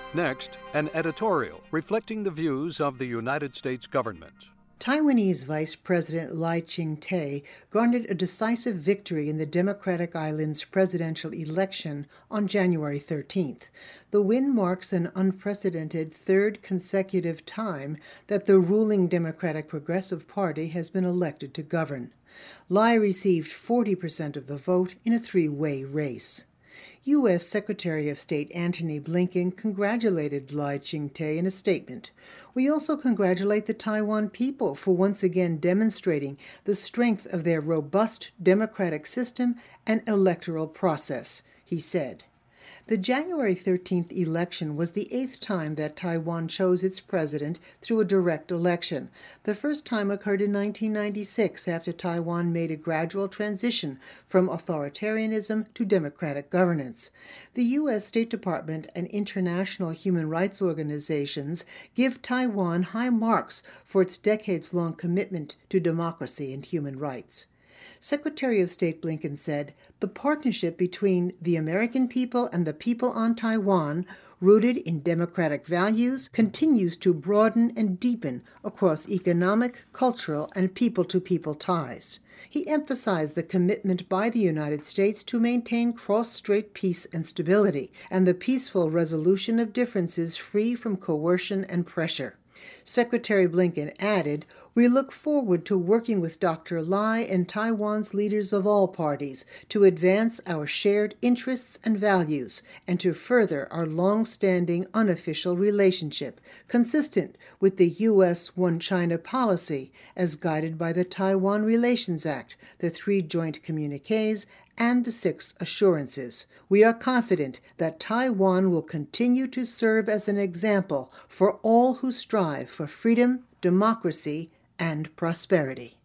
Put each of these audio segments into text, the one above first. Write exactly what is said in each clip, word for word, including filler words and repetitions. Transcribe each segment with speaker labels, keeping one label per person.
Speaker 1: Next, an editorial reflecting the views of the United States government.
Speaker 2: Taiwanese Vice President Lai Ching-te garnered a decisive victory in the Democratic Island's presidential election on January thirteenth. The win marks an unprecedented third consecutive time that the ruling Democratic Progressive Party has been elected to govern. Lai received forty percent of the vote in a three-way race. U S Secretary of State Antony Blinken congratulated Lai Ching-te in a statement. "We also congratulate the Taiwan people for once again demonstrating the strength of their robust democratic system and electoral process," he said. The January thirteenth election was the eighth time that Taiwan chose its president through a direct election. The first time occurred in nineteen ninety-six after Taiwan made a gradual transition from authoritarianism to democratic governance. The U S State Department and international human rights organizations give Taiwan high marks for its decades-long commitment to democracy and human rights. Secretary of State Blinken said, "The partnership between the American people and the people on Taiwan, rooted in democratic values, continues to broaden and deepen across economic, cultural, and people-to-people ties." He emphasized the commitment by the United States to maintain cross-strait peace and stability, and the peaceful resolution of differences free from coercion and pressure. Secretary Blinken added, "We look forward to working with Doctor Lai and Taiwan's leaders of all parties to advance our shared interests and values and to further our long-standing unofficial relationship, consistent with the U S One China policy as guided by the Taiwan Relations Act, the three joint communiques, and the six assurances. We are confident that Taiwan will continue to serve as an example for all who strive for freedom, democracy, and prosperity."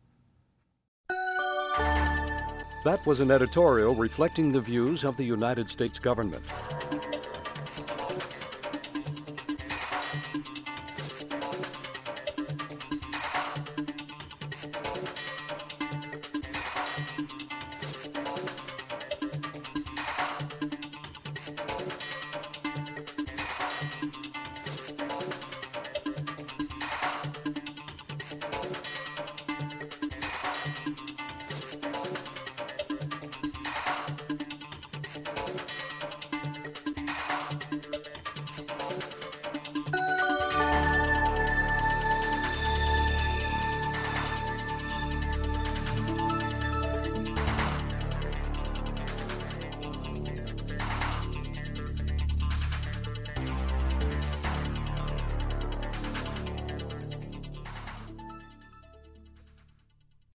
Speaker 1: That was an editorial reflecting the views of the United States government.